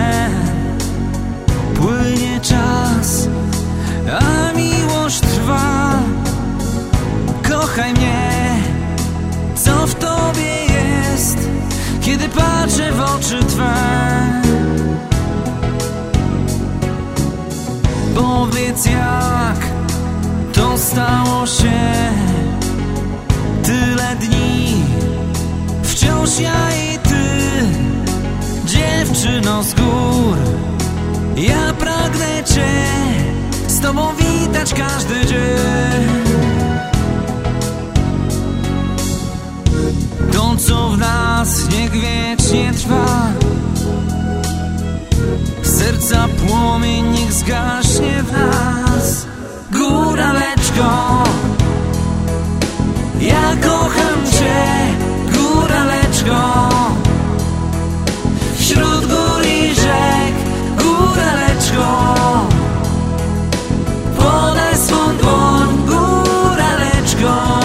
Płynie czas, a miłość trwa. Kochaj mnie, co w tobie jest, kiedy patrzę w oczy Twe. Powiedz, jak to stało się. Tyle dni, wciąż ja i Ty, dziewczyno z gór. Ja pragnę Cię z Tobą witać każdy dzień. To, co w nas niech wiecznie trwa, serca płomień niech zgaśnie w nas. Góraleczko, ja kocham Cię, góraleczko. Wśród gór i rzek, góraleczko, podaj swą dłoń, góraleczko.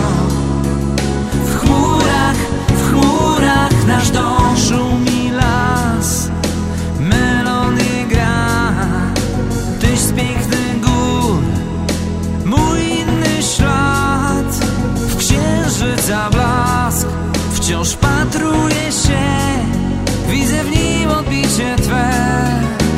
W chmurach nasz dom szumi las, melodię gra, tyś z pięknych gór, mój inny ślad. W księżyca blask wciąż patruję się, widzę w nim odbicie Twe.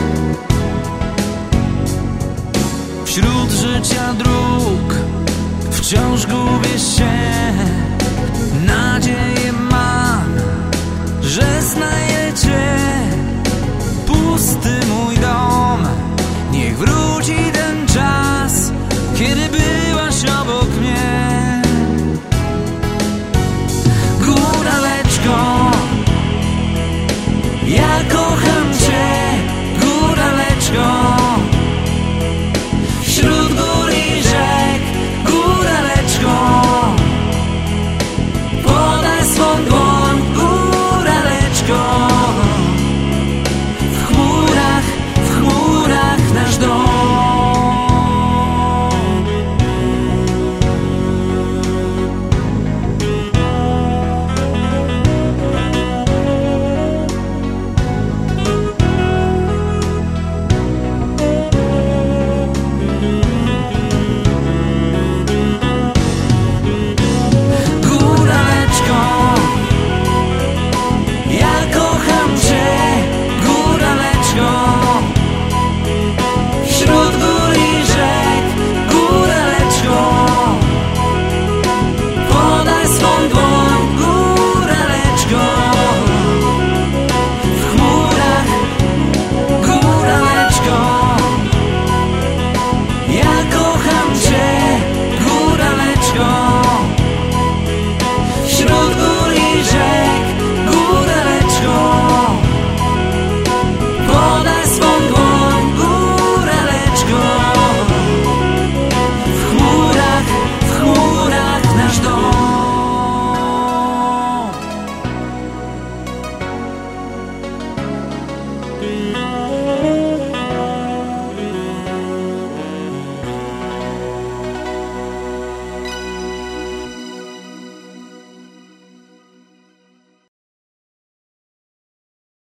Wśród życia dróg wciąż gubię się, nadzieję mam, że znajdę Cię. Pusty mój dom, niech wróci ten czas, kiedy byłaś obok mnie. Góraleczko, ja kocham Cię, góraleczko. Wśród gór i rzek, góraleczko, podaj swą dłoń, góraleczko. W chmurach nasz dom. Thank you.